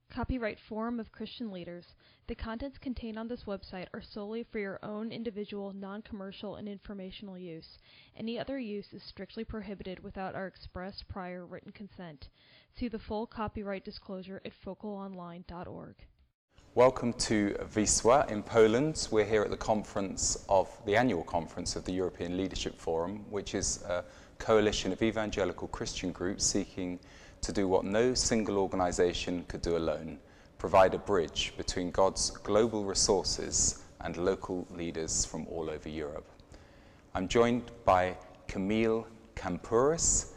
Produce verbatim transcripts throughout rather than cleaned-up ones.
Copyright Forum of Christian Leaders. The contents contained on this website are solely for your own individual, non-commercial, and informational use. Any other use is strictly prohibited without our express prior written consent. See the full copyright disclosure at focal online dot org. Welcome to Wisła in Poland. We're here at the conference of the annual conference of the European Leadership Forum, which is a coalition of evangelical Christian groups seeking to do what no single organization could do alone: provide a bridge between God's global resources and local leaders from all over Europe. I'm joined by Kamil Kampouris,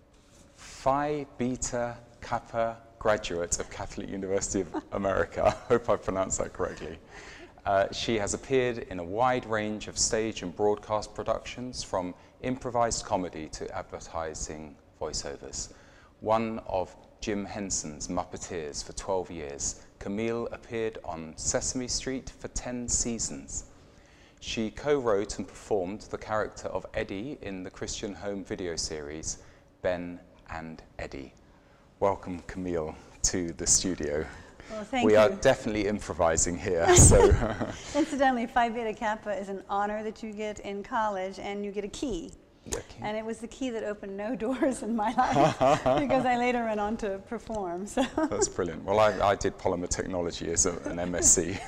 Phi Beta Kappa graduate of Catholic University of America. I hope I pronounced that correctly. Uh, she has appeared in a wide range of stage and broadcast productions, from improvised comedy to advertising voiceovers. One of Jim Henson's Muppeteers for twelve years, Kamil appeared on Sesame Street for ten seasons. She co-wrote and performed the character of Eddie in the Christian home video series Ben and Eddie. Welcome, Kamil, to the studio. Well, thank we you. are definitely improvising here. So, incidentally, Phi Beta Kappa is an honor that you get in college, and you get a key. Okay. And it was the key that opened no doors in my life, because I later went on to perform. So. That's brilliant. Well, I, I did polymer technology as a, an M S c.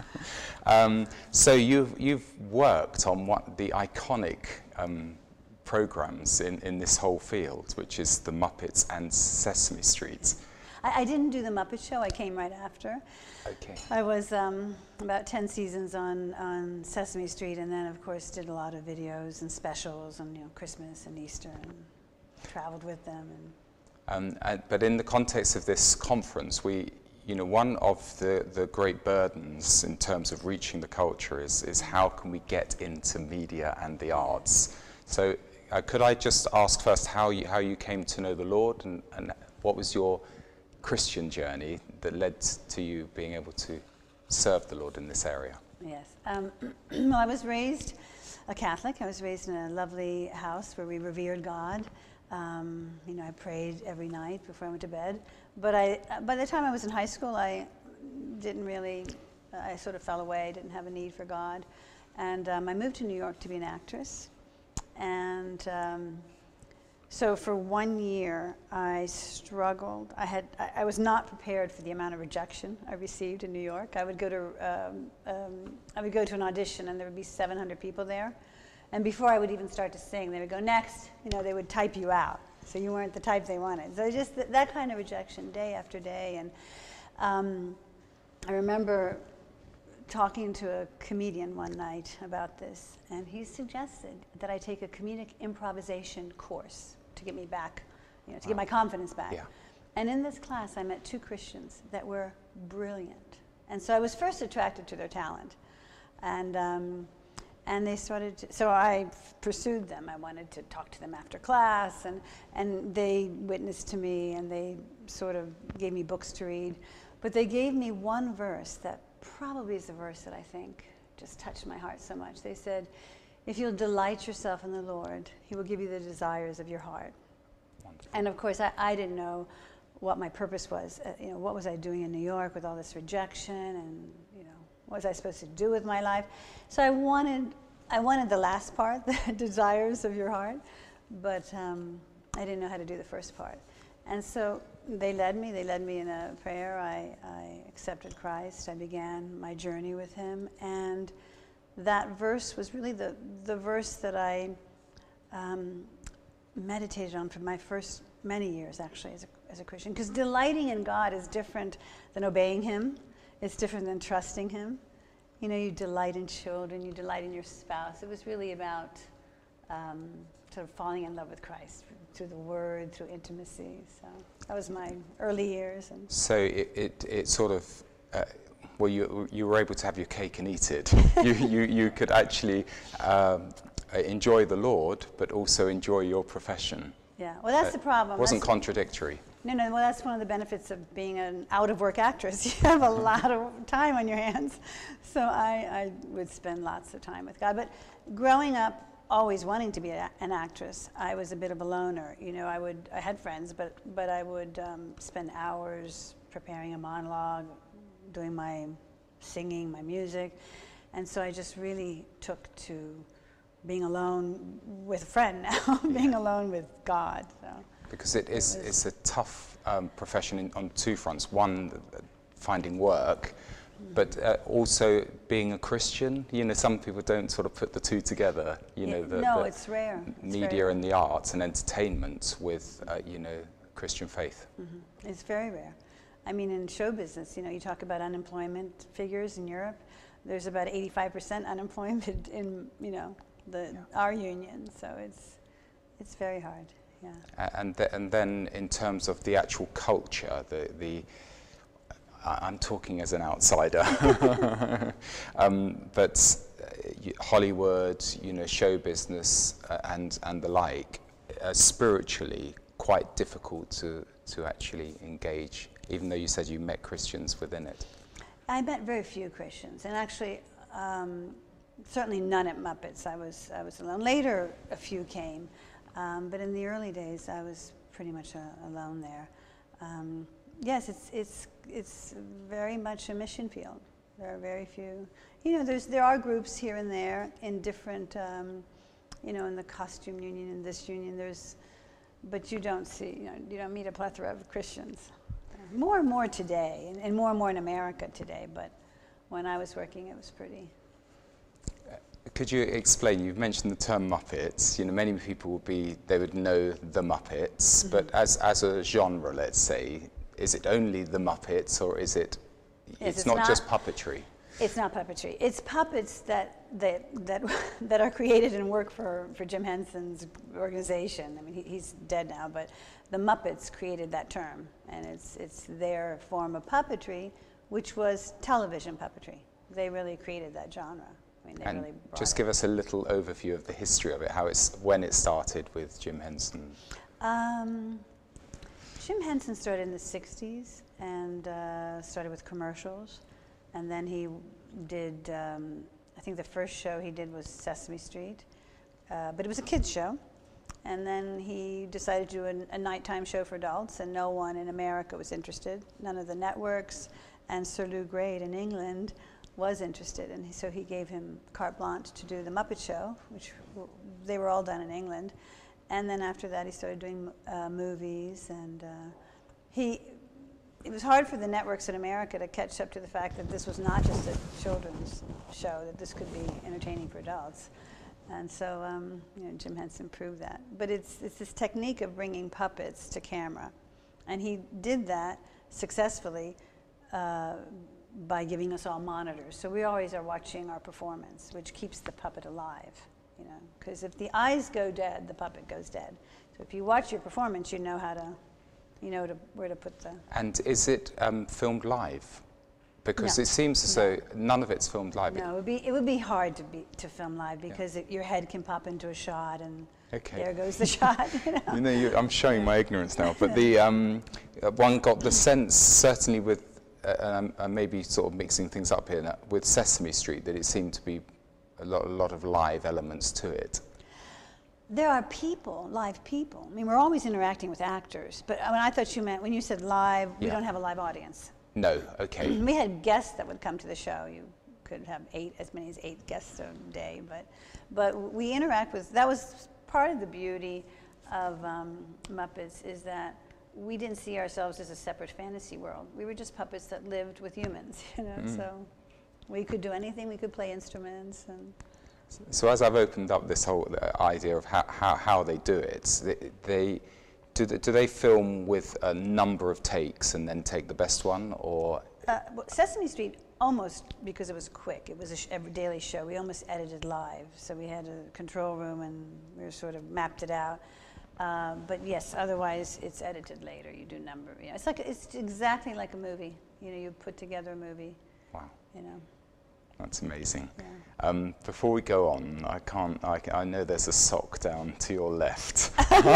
um, so you've, you've worked on what the iconic um, programs in, in this whole field, which is the Muppets and Sesame Street. I, I didn't do the Muppet Show. I came right after. Okay. I was um, about ten seasons on, on Sesame Street, and then, of course, did a lot of videos and specials on, you know, Christmas and Easter, and traveled with them. And um, uh, but in the context of this conference, we, you know, one of the, the great burdens in terms of reaching the culture is, is how can we get into media and the arts? So uh, could I just ask first how you, how you came to know the Lord, and, and what was your Christian journey that led to you being able to serve the Lord in this area? Yes. Um, well, I was raised a Catholic. I was raised in a lovely house where we revered God. Um, you know, I prayed every night before I went to bed. But I, by the time I was in high school, I didn't really, I sort of fell away, didn't have a need for God. And um, I moved to New York to be an actress. And um, so for one year, I struggled. I had, I, I was not prepared for the amount of rejection I received in New York. I would go to, um, um, I would go to an audition, and there would be seven hundred people there. And before I would even start to sing, they would go, next. You know, they would type you out. So you weren't the type they wanted. So just th that kind of rejection, day after day. And um, I remember talking to a comedian one night about this, and he suggested that I take a comedic improvisation course to get me back, you know, to get my confidence back. Yeah. And in this class, I met two Christians that were brilliant. And so I was first attracted to their talent. And, um, and they started, to, so I pursued them. I wanted to talk to them after class, and, and they witnessed to me, and they sort of gave me books to read. But they gave me one verse that probably is the verse that I think just touched my heart so much. They said, if you'll delight yourself in the Lord, He will give you the desires of your heart. Wonderful. And of course, I, I didn't know what my purpose was. Uh, you know, what was I doing in New York with all this rejection, and you know, what was I supposed to do with my life? So I wanted, I wanted the last part, the desires of your heart, but um, I didn't know how to do the first part. And so they led me. They led me in a prayer. I, I accepted Christ. I began my journey with Him, and that verse was really the, the verse that I um, meditated on for my first many years, actually, as a, as a Christian. Because delighting in God is different than obeying Him. It's different than trusting Him. You know, you delight in children, you delight in your spouse. It was really about um, sort of falling in love with Christ through the Word, through intimacy. So that was my early years. And so it, it, it sort of, uh, well, you, you were able to have your cake and eat it. you, you, you could actually um, enjoy the Lord, but also enjoy your profession. Yeah, well, that's uh, the problem. It wasn't that's contradictory. No, no, well, that's one of the benefits of being an out-of-work actress. You have a lot of time on your hands. So I, I would spend lots of time with God. But growing up, always wanting to be a, an actress, I was a bit of a loner. You know, I would, I had friends, but, but I would um, spend hours preparing a monologue, doing my singing, my music. And so I just really took to being alone with a friend now, being Yeah. alone with God. So. Because it is, It was- it's a tough um, profession in, on two fronts. One, uh, finding work, but uh, also being a Christian. You know, some people don't sort of put the two together. You know, It- the, no, the it's rare. It's media very rare. and the arts and entertainment with, uh, you know, Christian faith. Mhm. It's very rare. I mean, in show business, you know, you talk about unemployment figures in Europe. There's about eighty-five percent unemployment in, you know, the our union. So it's it's very hard. Yeah. A- And th- and then in terms of the actual culture, the the I- I'm talking as an outsider, um, but uh, y- Hollywood, you know, show business uh, and and the like, are spiritually quite difficult to to actually engage. Even though you said you met Christians within it. I met very few Christians, and actually, um, certainly none at Muppets. I was I was alone. Later, a few came, um, but in the early days, I was pretty much uh, alone there. Um, yes, it's it's it's very much a mission field. There are very few. You know, there's there are groups here and there in different. Um, you know, in the costume union, in this union, there's, but you don't see. You know, you don't meet a plethora of Christians. More and more today, and, and more and more in America today, but when I was working, it was pretty... Could you explain, you've mentioned the term Muppets, you know, many people would be, they would know the Muppets, mm-hmm. but as, as a genre, let's say, is it only the Muppets, or is it, yes, it's, it's not, not just puppetry? It's not puppetry. It's puppets that that that, that are created and work for, for Jim Henson's organization. I mean, he, he's dead now, but the Muppets created that term, and it's it's their form of puppetry, which was television puppetry. They really created that genre. I mean, they and really brought just it. give us a little overview of the history of it, how it's when it started with Jim Henson. Um, Jim Henson started in the sixties and uh, started with commercials. And then he did, um, I think the first show he did was Sesame Street, uh, but it was a kids show. And then he decided to do a, a nighttime show for adults, and no one in America was interested, none of the networks, and Sir Lou Grade in England was interested, and he, so he gave him carte blanche to do the Muppet Show, which w they were all done in England. And then after that he started doing uh, movies, and uh, he, it was hard for the networks in America to catch up to the fact that this was not just a children's show, that this could be entertaining for adults. And so, um, you know, Jim Henson proved that. But it's, it's this technique of bringing puppets to camera. And he did that successfully uh, by giving us all monitors. So we always are watching our performance, which keeps the puppet alive, you know. Because if the eyes go dead, the puppet goes dead. So if you watch your performance, you know how to, you know to, where to put the... And is it um, filmed live? Because No. it seems as No. though none of it's filmed live. No, it would be, it would be hard to, be, to film live because it, your head can pop into a shot and Okay. there goes the shot, you know. You know, you, I'm showing my ignorance now, but the um, uh, one got the sense, certainly with, uh, um, uh, maybe sort of mixing things up here, uh, with Sesame Street, that it seemed to be a lot, a lot of live elements to it. There are people, live people. I mean, we're always interacting with actors, but I, mean, I thought you meant, when you said live, we Yeah. don't have a live audience. No, okay. We had guests that would come to the show. You could have eight, as many as eight guests a day, but, but we interact with, that was part of the beauty of um, Muppets, is that we didn't see ourselves as a separate fantasy world. We were just puppets that lived with humans, you know, Mm. so we could do anything. We could play instruments. And So as I've opened up this whole uh, idea of how, how, how they do it, they, they, do they, do they film with a number of takes and then take the best one, or? Uh, well, Sesame Street, almost, because it was quick, it was a sh every daily show, we almost edited live. So we had a control room and we were sort of mapped it out. Uh, but yes, otherwise it's edited later. You do number, you know, it's like, it's exactly like a movie. You know, you put together a movie, Wow. you know. That's amazing. Yeah. Um, before we go on, I can't. I, I know there's a sock down to your left.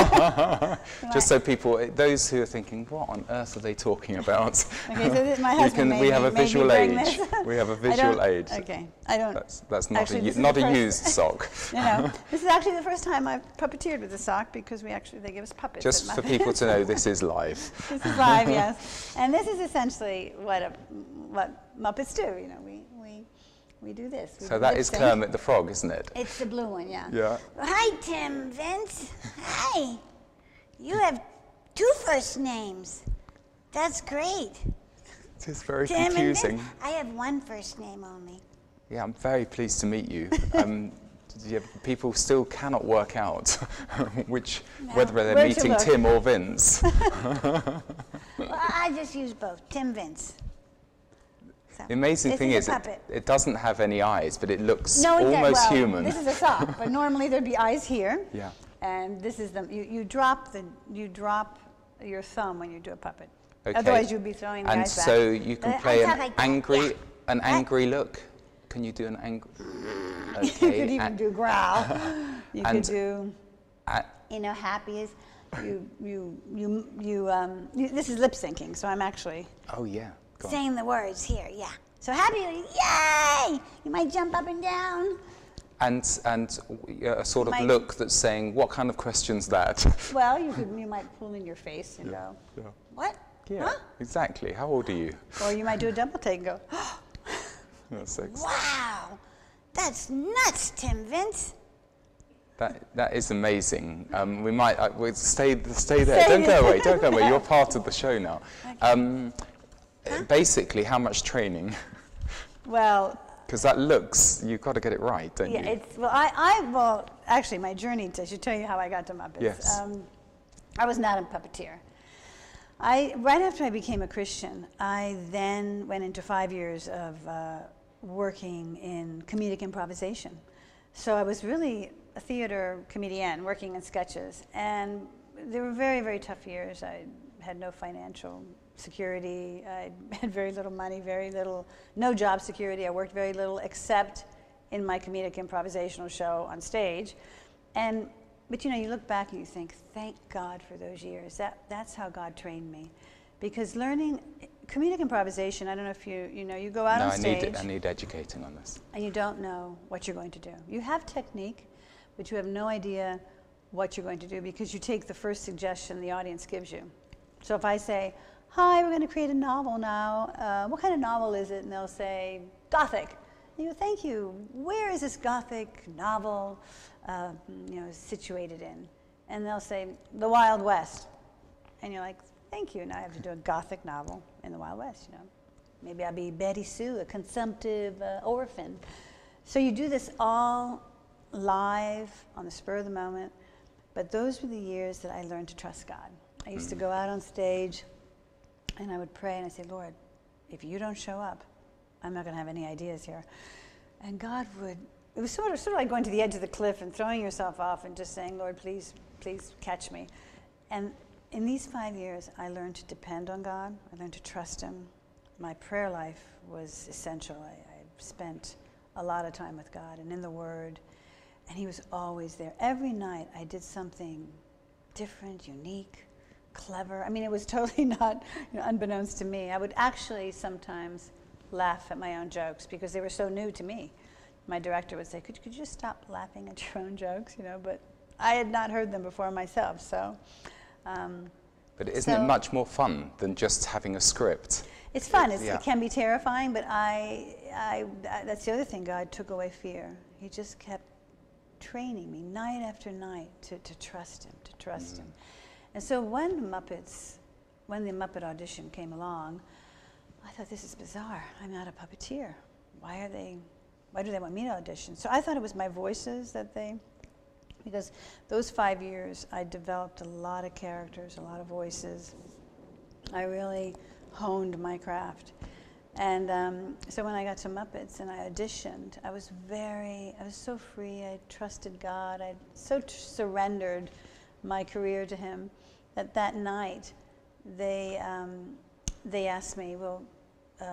Just so people, those who are thinking, what on earth are they talking about? Okay, so this, my we husband can. made We me, have a made me visual bring aid. this. We have a I visual don't- aid. Okay, I don't. That's that's not Actually, a this u- is not the a first- used sock. You know, this is actually the first time I've puppeteered with a sock because we actually they give us puppets. Just at for Muppets. people to know, this is live. This is live, yes. And this is essentially what a, what Muppets do. You know, we we we do this. We So do that lip is sync. Kermit the Frog, isn't it? It's the blue one, yeah. Yeah. Hi, Tim, Vince. Hi. You have two first names. That's great. It is very Tim and confusing. Vince. I have one first name only. Yeah, I'm very pleased to meet you. Um, yeah, people still cannot work out which whether they're Where to meeting look. Tim or Vince. Well, I just use both, Tim Vince. So, The amazing this thing is is, a it, puppet. it doesn't have any eyes, but it looks No, it does- almost well, human. This is a sock, but normally there'd be eyes here. Yeah. And this is the you, you drop the you drop your thumb when you do a puppet. Okay. Otherwise, you'd be throwing the And eyes back. so you can Uh, play I an thought like that, angry, yeah. an I- angry look. Can you do an angry? You could Okay. even a- do growl. You And- could do, a- you know, happy is you you you you um. You, this is lip syncing, so I'm actually oh yeah. Go on. Saying the words here, yeah. So happy, yay! You might jump up and down. And and a sort of My- look that's saying, what kind of question's that? well. You could you might pull in your face and go, Yeah. what? Yeah. Huh? Exactly. How old are you? Or you might do a double take and go, That's six. Wow! That's nuts, Tim Vince. That that is amazing. Um, we might uh, we'll stay stay there. Stay don't there. go away. Don't go away. You're part of the show now. Um, Basically, how much training? well. Because that looks, you've got to get it right, don't Yeah, you? it's well. I, I well, actually, my journey. To, I should tell you how I got to Muppets. Yes. Um, I was not a puppeteer. I right after I became a Christian, I then went into five years of uh, working in comedic improvisation. So I was really a theater comedian, working in sketches, and they were very, very tough years. I had no financial security. I had very little money, very little, no job security. I worked very little except in my comedic improvisational show on stage. And, but you know, you look back and you think, thank God for those years. That, that's how God trained me. Because learning comedic improvisation, I don't know if you, you know, you go out no, on I stage need I need educating on this. and you don't know what you're going to do. You have technique, but you have no idea what you're going to do because you take the first suggestion the audience gives you. So if I say, hi, we're going to create a novel now. Uh, what kind of novel is it? And they'll say, Gothic. And you go, thank you. Where is this Gothic novel uh, you know, situated in? And they'll say, the Wild West. And you're like, thank you. Now I have to do a Gothic novel in the Wild West, you know. Maybe I'll be Betty Sue, a consumptive uh, orphan. So you do this all live on the spur of the moment. But those were the years that I learned to trust God. I used to go out on stage and I would pray and I'd say, Lord, if you don't show up, I'm not going to have any ideas here. And God would, it was sort of, sort of like going to the edge of the cliff and throwing yourself off and just saying, Lord, please, please catch me. And in these five years, I learned to depend on God. I learned to trust Him. My prayer life was essential. I, I spent a lot of time with God and in the Word, and He was always there. Every night I did something different, unique, clever. I mean, it was totally not, you know, unbeknownst to me. I would actually sometimes laugh at my own jokes because they were so new to me. My director would say, could, could you just stop laughing at your own jokes, you know, but I had not heard them before myself, so. Um, But isn't so it much more fun than just having a script? It's fun. It's, Yeah. It can be terrifying, but I, I, I, that's the other thing. God took away fear. He just kept training me night after night to, to trust Him, to trust Mm. Him. And so when the Muppets, when the Muppet audition came along, I thought, this is bizarre. I'm not a puppeteer. Why are they, why do they want me to audition? So I thought it was my voices that they, because those five years I developed a lot of characters, a lot of voices. I really honed my craft. And um, so when I got to Muppets and I auditioned, I was very, I was so free. I trusted God. I so t- surrendered my career to Him that that night they um, they asked me, well, um,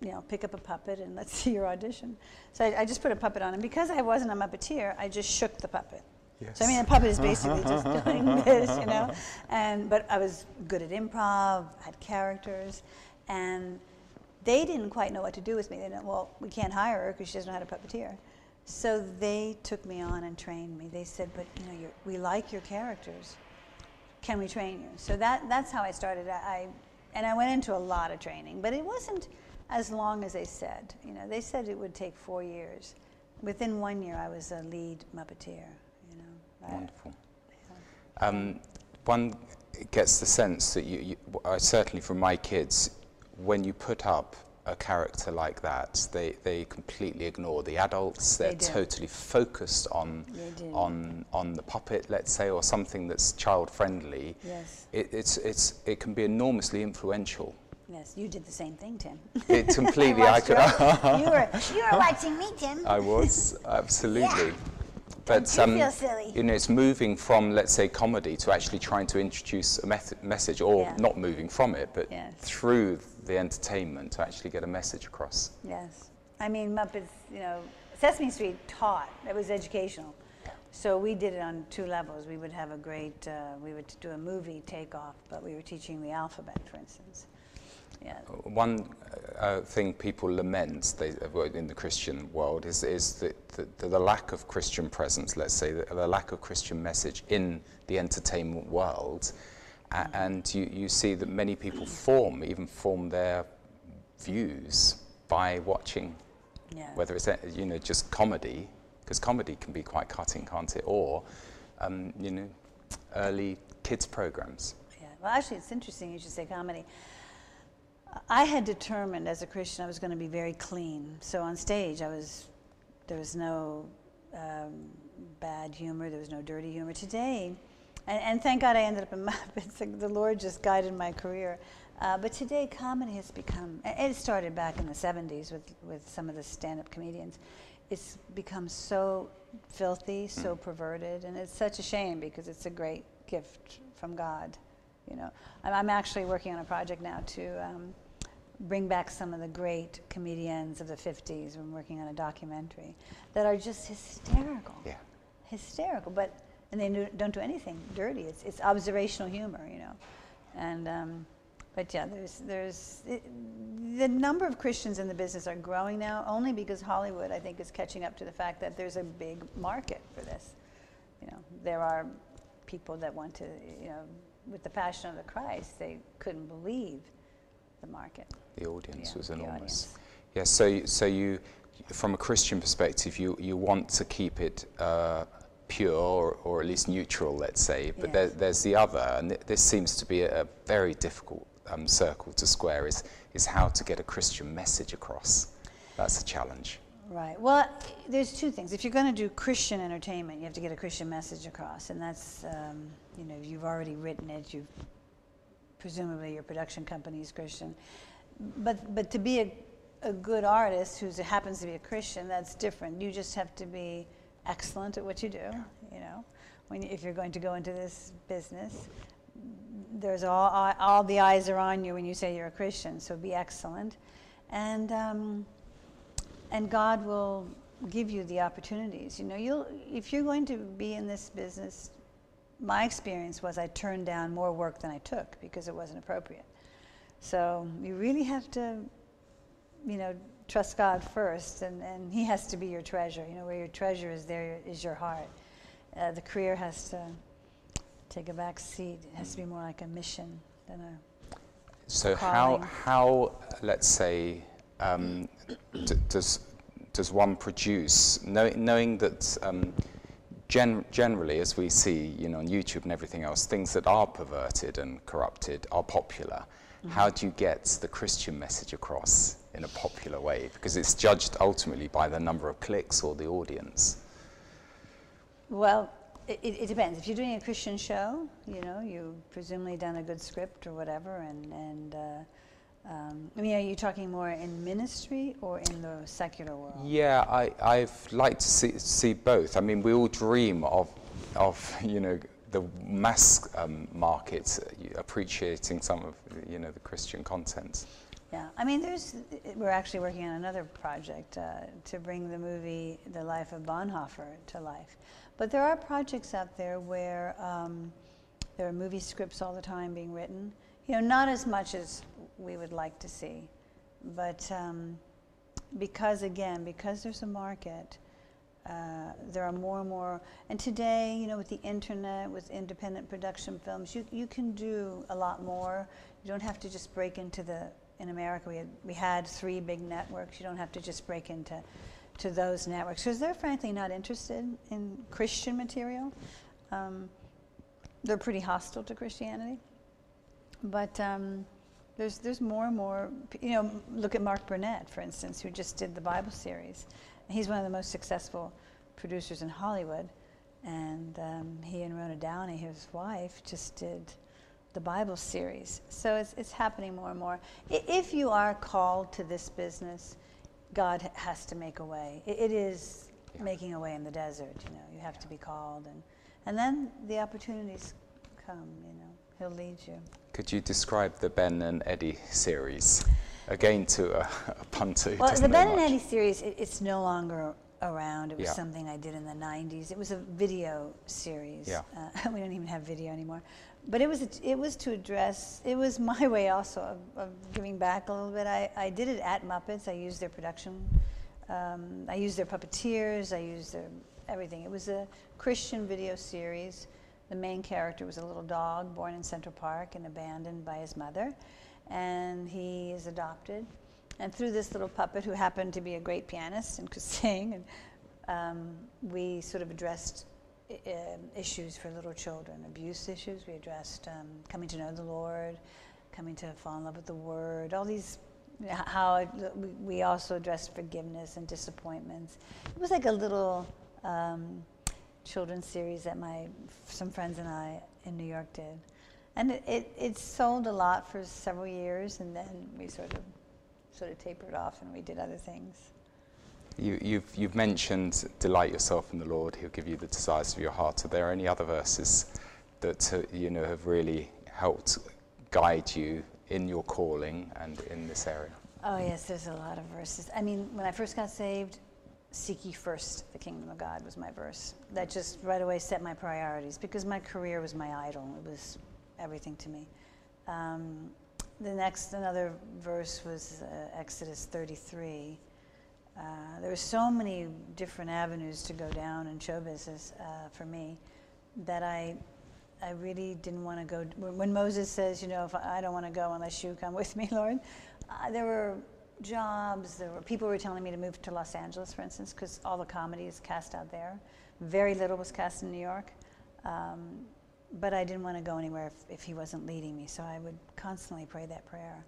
you know, pick up a puppet and let's see your audition. So I, I just put a puppet on, and because I wasn't a Muppeteer, I just shook the puppet. Yes. So I mean, the puppet is basically just doing this, you know. And but I was good at improv, had characters, and they didn't quite know what to do with me. They didn't. Well, we can't hire her because she doesn't know how to puppeteer. So they took me on and trained me. They said, "But you know, you're, we like your characters. Can we train you?" So that that's how I started. I, I and I went into a lot of training, but it wasn't as long as they said. You know, they said it would take four years. Within one year, I was a lead Muppeteer. Wonderful. Um, one gets the sense that you, you uh, certainly from my kids, when you put up a character like that, they, they completely ignore the adults. They're They do. totally focused on They do. on on the puppet, let's say, or something that's child friendly. Yes. It, it's it's it can be enormously influential. Yes, you did the same thing, Tim. It completely. I watched could. your- you were you were watching me, Tim. I was absolutely. Yeah. But Don't you feel silly? you know, it's moving from, let's say, comedy to actually trying to introduce a method, message, or Yeah. not moving from it, but Yes. through the entertainment to actually get a message across. Yes. I mean, Muppets, you know, Sesame Street taught. It was educational. So we did it on two levels. We would have a great, uh, we would do a movie takeoff, but we were teaching the alphabet, for instance. Yeah. One uh, thing people lament they, uh, in the Christian world is, is the, the, the lack of Christian presence, let's say, the, the lack of Christian message in the entertainment world. A- and you, you see that many people form, even form their views by watching, Yeah. whether it's, uh, you know, just comedy, because comedy can be quite cutting, can't it? Or, um, you know, early kids programs. Yeah. Well, actually, it's interesting you should say comedy. I had determined as a Christian I was going to be very clean. So on stage, I was, there was no um, bad humor, there was no dirty humor. Today, and, and thank God I ended up in Muppets. The Lord just guided my career. Uh, but today, comedy has become, it started back in the seventies with, with some of the stand-up comedians. It's become so filthy, so perverted, and it's such a shame because it's a great gift from God. You know, I'm, I'm actually working on a project now to um, bring back some of the great comedians of the fifties. I'm working on a documentary that are just hysterical. Yeah. Hysterical, but and they do, don't do anything dirty. It's it's observational humor, you know, and um, but yeah, there's there's it, the number of Christians in the business are growing now only because Hollywood, I think, is catching up to the fact that there's a big market for this. You know, there are people that want to, you know, with the Passion of the Christ, they couldn't believe the market. The audience Yeah, was the enormous. audience. Yeah, so so you, from a Christian perspective, you, you want to keep it uh, pure or, or at least neutral, let's say. But Yes. there, there's the other, and th- this seems to be a, a very difficult um, circle to square. Is is how to get a Christian message across. That's a challenge. Right. Well, there's two things. If you're going to do Christian entertainment, you have to get a Christian message across, and that's, um, you know, you've already written it. You've presumably your production company is Christian, but but to be a, a good artist who happens to be a Christian, that's different. You just have to be excellent at what you do. You know, when you, if you're going to go into this business, there's all all the eyes are on you when you say you're a Christian. So be excellent, and. Um, And God will give you the opportunities. You know, you'll if you're going to be in this business, my experience was I turned down more work than I took because it wasn't appropriate. So you really have to, you know, trust God first, and, and He has to be your treasure. You know, where your treasure is, there is your heart. Uh, the career has to take a back seat. It has to be more like a mission than a So calling. how how let's say um, d- does does one produce know, knowing that um, gen- generally, as we see, you know, on YouTube and everything else, things that are perverted and corrupted are popular. Mm-hmm. How do you get the Christian message across in a popular way? Because it's judged ultimately by the number of clicks or the audience. Well, it, it depends. If you're doing a Christian show, you know, you've presumably done a good script or whatever, and, and uh, um, I mean, are you talking more in ministry or in the secular world? Yeah, I, I've liked to see, see both. I mean, we all dream of, of you know, the mass um, market uh, appreciating some of, you know, the Christian content. Yeah, I mean, there's, we're actually working on another project uh, to bring the movie The Life of Bonhoeffer to life. But there are projects out there where um, there are movie scripts all the time being written. You know, not as much as we would like to see, but um, because, again, because there's a market, uh, there are more and more, and today, you know, with the internet, with independent production films, you, you can do a lot more. You don't have to just break into the, in America, we had, we had three big networks. You don't have to just break into to those networks, because they're frankly not interested in Christian material. Um, they're pretty hostile to Christianity. But um, there's, there's more and more, you know, look at Mark Burnett, for instance, who just did the Bible series. And he's one of the most successful producers in Hollywood. And um, he and Rona Downey, his wife, just did the Bible series. So it's, it's happening more and more. I, if you are called to this business, God has to make a way. It, it is yeah. making a way in the desert, you know. You have to be called. And, and then the opportunities come, you know. He'll lead you. Could you describe the Ben and Eddie series? Again, to a, a punter who Well, doesn't the know Ben much. and Eddie series, it, it's no longer around. It was Yeah. something I did in the nineties. It was a video series. Yeah. Uh, we don't even have video anymore. But it was, a, it was to address, it was my way also of, of giving back a little bit. I, I did it at Muppets. I used their production. Um, I used their puppeteers. I used their everything. It was a Christian video series. The main character was a little dog born in Central Park and abandoned by his mother. And he is adopted. And through this little puppet, who happened to be a great pianist and could sing, and um, we sort of addressed uh, issues for little children, abuse issues. We addressed um, coming to know the Lord, coming to fall in love with the Word, all these, you know, how it, we, we also addressed forgiveness and disappointments. It was like a little um, children's series that my some friends and I in New York did. And it, it, it sold a lot for several years, and then we sort of sort of tapered off and we did other things. You, you've, you've mentioned delight yourself in the Lord, He'll give you the desires of your heart. Are there any other verses that uh, you know have really helped guide you in your calling and in this area? Oh yes, there's a lot of verses. I mean, when I first got saved, seek ye first the kingdom of God was my verse. That just right away set my priorities, because my career was my idol. It was everything to me. Um, the next, another verse was uh, Exodus thirty-three. Uh, there were so many different avenues to go down in show business uh, for me that I, I really didn't want to go. When Moses says, you know, if I don't want to go unless you come with me, Lord, uh, there were jobs, there were people who were telling me to move to Los Angeles, for instance, because all the comedy is cast out there. Very little was cast in New York. Um, but I didn't want to go anywhere if, if he wasn't leading me, so I would constantly pray that prayer.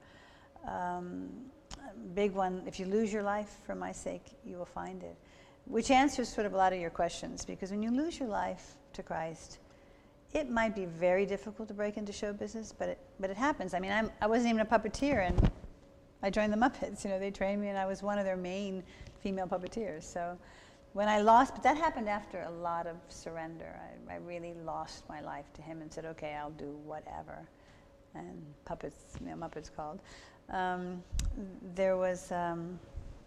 Um, big one, if you lose your life for my sake, you will find it. Which answers sort of a lot of your questions, because when you lose your life to Christ, it might be very difficult to break into show business, but it, but it happens. I mean, I'm, I wasn't even a puppeteer, and I joined the Muppets. You know, they trained me, and I was one of their main female puppeteers. So when I lost, but that happened after a lot of surrender. I, I really lost my life to him and said, okay, I'll do whatever. And puppets, you know, Muppets called. Um, there was, um,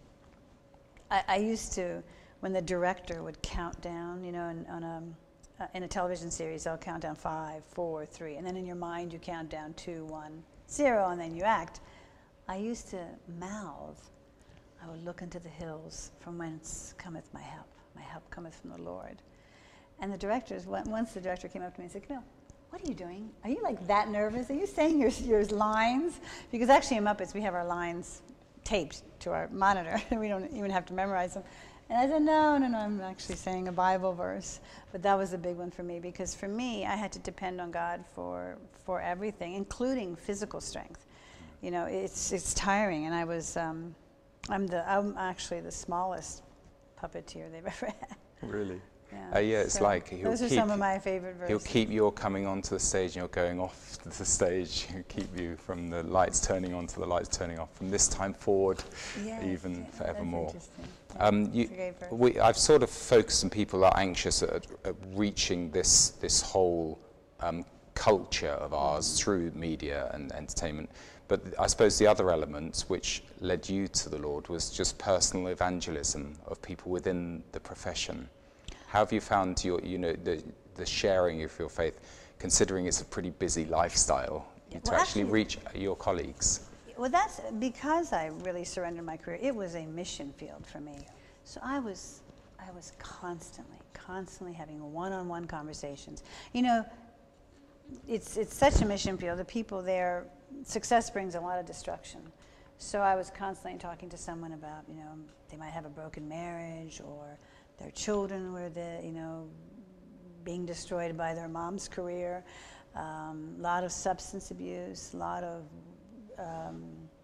I, I used to, when the director would count down, you know, in, on a, uh, in a television series, they'll count down five, four, three, and then in your mind you count down two, one, zero, and then you act. I used to mouth, I would look into the hills, from whence cometh my help. My help cometh from the Lord. And the directors, once the director came up to me and said, no, what are you doing? Are you like that nervous? Are you saying your, your lines? Because actually in Muppets we have our lines taped to our monitor. We don't even have to memorize them. And I said, no, no, no, I'm actually saying a Bible verse. But that was a big one for me, because for me, I had to depend on God for, for everything, including physical strength. You know, it's, it's tiring, and I was, um, I'm, the, I'm actually the smallest puppeteer they've ever had. Really? Yeah, uh, yeah it's so like he'll those are keep, some of my favorite verses. He'll keep you coming onto the stage and you're going off the stage. He'll keep you from the lights turning on to the lights turning off, from this time forward, yes, even yeah, forevermore. That's interesting. Um, you, That's we, I've sort of focused on people that are anxious at, at reaching this, this whole um, culture of ours through media and entertainment. but I suppose the other element which led you to the Lord was just personal evangelism of people within the profession. How have you found your, you know, the, the sharing of your faith, considering it's a pretty busy lifestyle, to Well, actually actually- reach your colleagues? Well, that's because I really surrendered my career. It was a mission field for me. So I was, I was constantly, constantly having one-on-one conversations. You know, it's it's such a mission field. The people there, success brings a lot of destruction. So I was constantly talking to someone about, you know, they might have a broken marriage, or their children were the, you know, being destroyed by their mom's career. A um, lot of substance abuse, a lot of Um,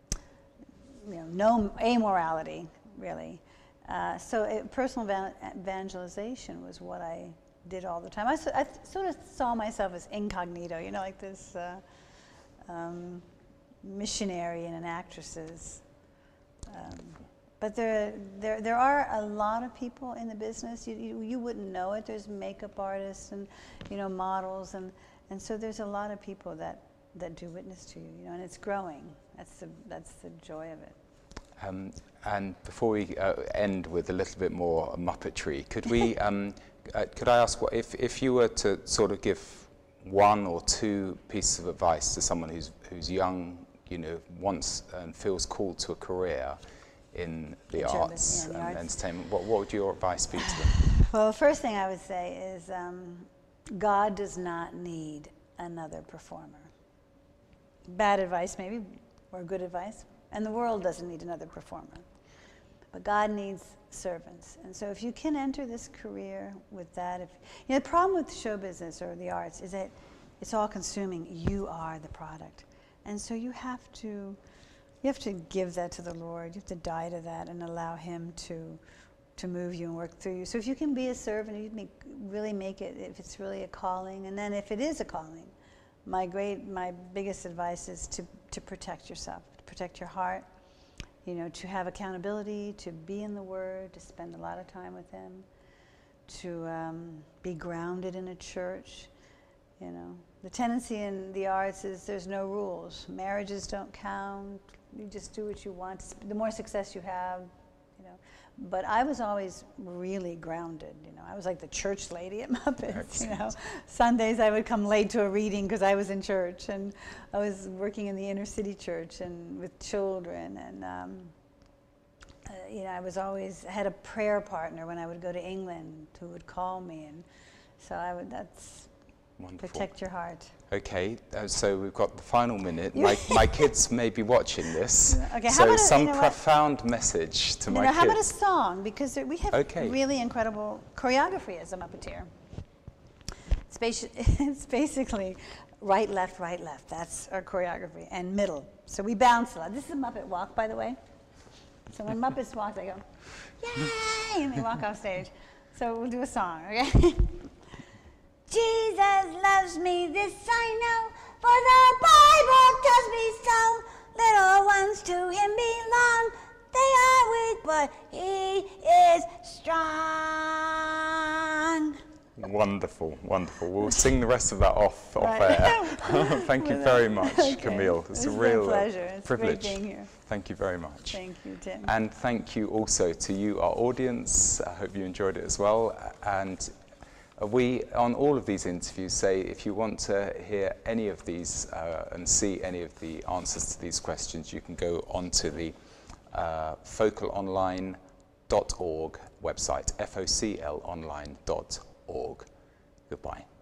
you know, no amorality, really. Uh, so it, personal evan evangelization was what I did all the time. I, I sort of saw myself as incognito, you know, like this uh, um, missionary in an actress's. Um, but there, there, there are a lot of people in the business. You, you, you wouldn't know it. There's makeup artists and, you know, models, and, and so there's a lot of people that that do witness to you, you know, and it's growing. That's the that's the joy of it. Um, and before we uh, end with a little bit more Muppetry, could we? um, uh, could I ask, what if if you were to sort of give one or two pieces of advice to someone who's who's young, you know, wants and feels called to a career in the Sure, arts but, yeah, the and arts. entertainment, what what would your advice be to them? Well, the first thing I would say is um, God does not need another performer. Bad advice maybe, or good advice. And the world doesn't need another performer. But God needs servants. And so if you can enter this career with that, if you know, the problem with show business or the arts is that it's all consuming. You are the product. And so you have to you have to give that to the Lord. You have to die to that and allow him to to move you and work through you. So if you can be a servant, you make, really make it, if it's really a calling, and then if it is a calling, My great, my biggest advice is to, to protect yourself, to protect your heart, you know, to have accountability, to be in the Word, to spend a lot of time with Him, to um, be grounded in a church, you know. The tendency in the arts is there's no rules. Marriages don't count. You just do what you want. The more success you have, you know. But I was always really grounded, you know. I was like the church lady at Muppets, you know. Sundays I would come late to a reading because I was in church, and I was working in the inner city church and with children, and um, uh, you know, I was always had a prayer partner when I would go to England who would call me, and so I would. That's Wonderful. Protect your heart. Okay, uh, so we've got the final minute. My, my kids may be watching this, Okay, how so about a- some you know what? profound message to You my know, kids. how about a song? Because there, we have Okay. really incredible choreography as a Muppeteer. It's, basi- it's basically right, left, right, left. That's our choreography. And middle. So we bounce a lot. This is a Muppet walk, by the way. So when Muppets walk, they go, yay, and they walk off stage. So we'll do a song, okay? Jesus loves me, this I know, for the Bible tells me so. Little ones to him belong. They are weak, but he is strong. Wonderful, wonderful. We'll sing the rest of that off, off Right. air. Thank you very much, Okay. Camille. It's, It's a been a real uh, pleasure. It's great privilege. being here. Thank you very much. Thank you, Tim. And thank you also to you, our audience. I hope you enjoyed it as well. And we, on all of these interviews, say if you want to hear any of these uh, and see any of the answers to these questions, you can go onto the uh, focal online dot org website, F O C L online dot org. Goodbye.